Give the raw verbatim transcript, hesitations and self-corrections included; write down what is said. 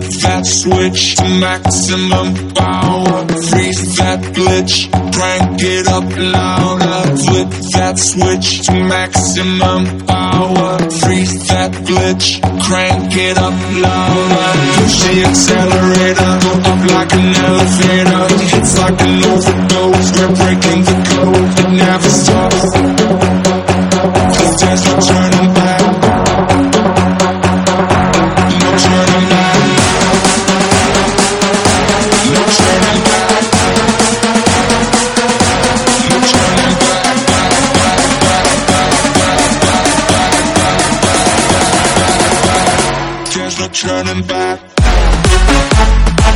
that switch to maximum power. Freeze that glitch, crank it up louder. Flip that switch to maximum power. Freeze that glitch, crank it up louder. Push the accelerator, go up like an elevator. It's like an overdose, we're breaking the code. It never stops, 'cause there's no turning back. No turning back. No turning back. No turning back. There's no turning back.